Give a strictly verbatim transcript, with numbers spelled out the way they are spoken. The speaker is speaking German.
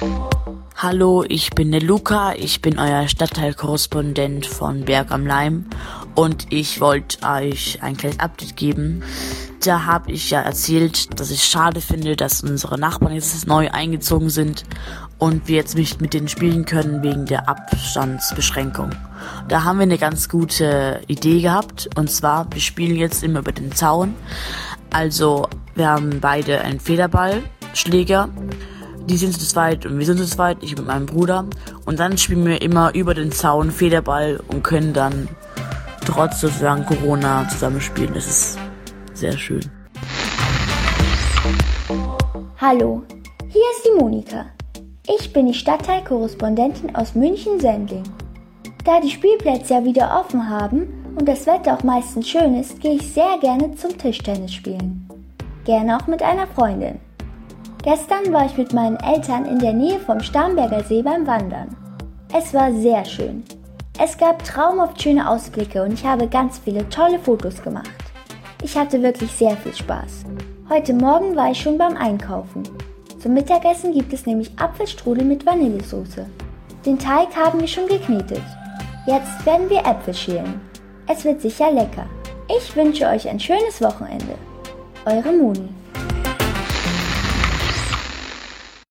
Hallo, ich bin der Luca, ich bin euer Stadtteilkorrespondent von Berg am Laim und ich wollte euch ein kleines Update geben. Da habe ich ja erzählt, dass ich schade finde, dass unsere Nachbarn jetzt neu eingezogen sind und wir jetzt nicht mit denen spielen können wegen der Abstandsbeschränkung. Da haben wir eine ganz gute Idee gehabt, und zwar, wir spielen jetzt immer über den Zaun. Also wir haben beide einen Federballschläger. Die sind zu zweit und wir sind zu zweit, ich mit meinem Bruder. Und dann spielen wir immer über den Zaun Federball und können dann trotz sozusagen Corona zusammenspielen. Das ist sehr schön. Hallo, hier ist die Monika. Ich bin die Stadtteilkorrespondentin aus München-Sendling. Da die Spielplätze ja wieder offen haben und das Wetter auch meistens schön ist, gehe ich sehr gerne zum Tischtennis spielen. Gerne auch mit einer Freundin. Gestern war ich mit meinen Eltern in der Nähe vom Starnberger See beim Wandern. Es war sehr schön. Es gab traumhaft schöne Ausblicke und ich habe ganz viele tolle Fotos gemacht. Ich hatte wirklich sehr viel Spaß. Heute Morgen war ich schon beim Einkaufen. Zum Mittagessen gibt es nämlich Apfelstrudel mit Vanillesoße. Den Teig haben wir schon geknetet. Jetzt werden wir Äpfel schälen. Es wird sicher lecker. Ich wünsche euch ein schönes Wochenende. Eure Moni.